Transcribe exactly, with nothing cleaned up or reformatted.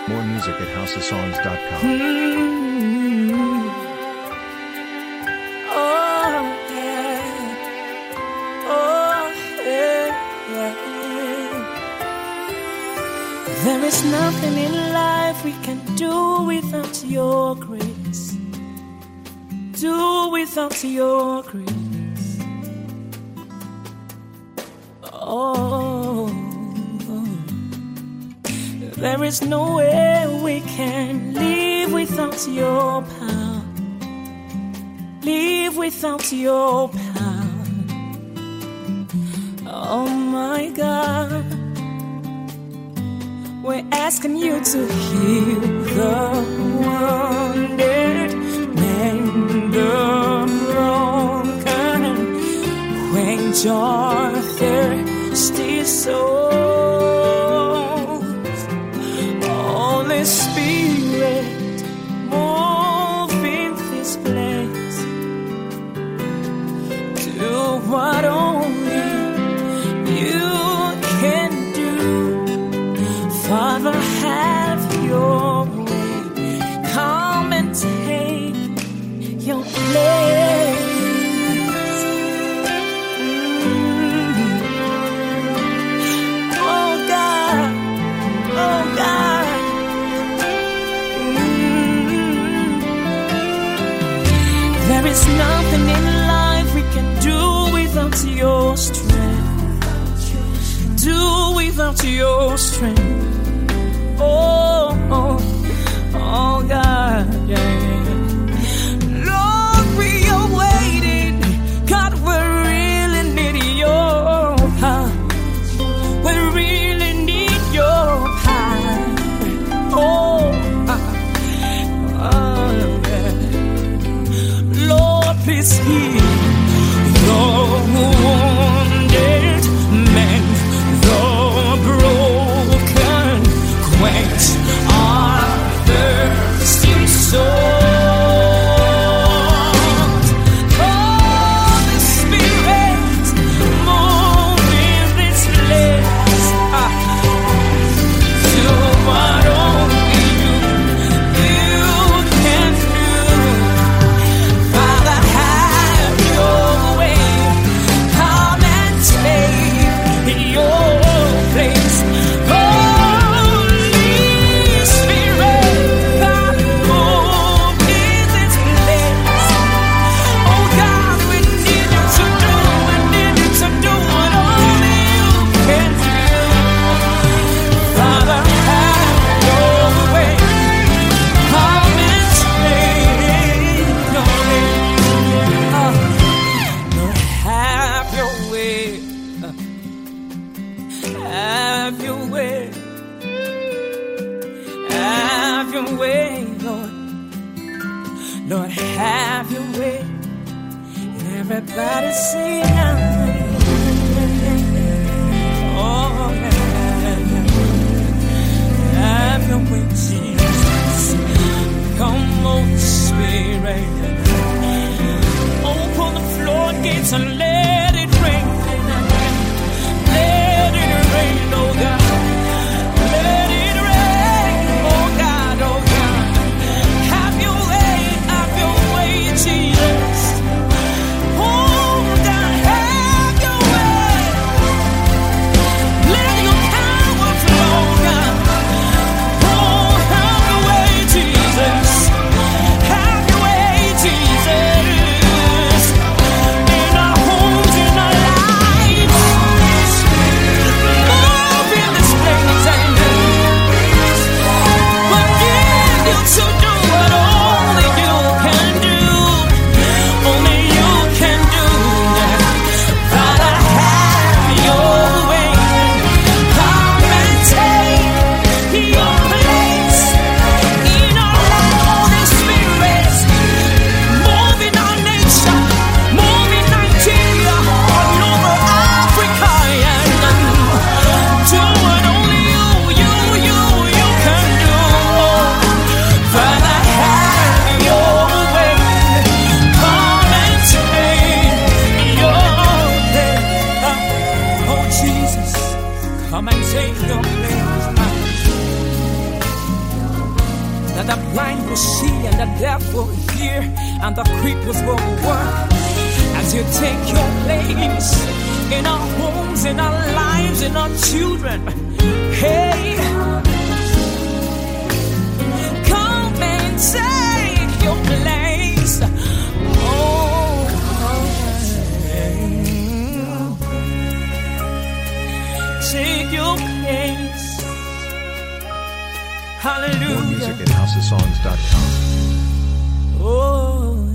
More music at house of songs dot com. Mm-hmm. Oh, yeah. Oh, yeah, yeah. There is nothing in life we can do without your grace. Do without your grace. Oh, there is no way we can live without your power. Live without your power. Oh my God, we're asking you to heal the wounded, mend the broken, quench our thirsty souls. Holy Spirit, move in this place. Do what only you can do. Father, have your way. Come and take your place. Mm. Oh God, oh God. Mm. There is nothing in life we can do without your strength. Do without your strength. Oh, oh, oh God, yeah. Lord, we are waiting. God, we really need your power. We really need your power. Oh, oh, yeah. Lord, please heal the wounded, mend the broken, quench our thirsty souls. Holy Spirit, move in this place. Ah. Do what only you, you can do. Father, have your way. Come and take your place. Have your way, have your way, Lord. Lord, have your way. And everybody sing out. Oh, have your way, Jesus. Come, Holy Spirit. Open the floodgates and let it rain. Let it rain, oh God. Let it rain, oh God, oh God. Have your way, have your way, Jesus. Oh God, have your way. Let your power flow, God. Oh, have your way, Jesus. Have your way, Jesus. In our homes, in our lives. Move in this place and we need you to do what only you can do. Only you can do that. Father, have your way. Come and take your place in our Holy Spirit. Move in our nation, move in Nigeria, all over Africa, and do what only you, you, you, you can do. Father, have your way. Come and take your place. Oh Jesus, come and take your place. that the blind will see and the deaf will hear and the creepers will work as you take your place in our homes, in our lives, in our children. Hey, come and take your place. Oh, take your place. Hallelujah. More music at house of songs dot com. Oh.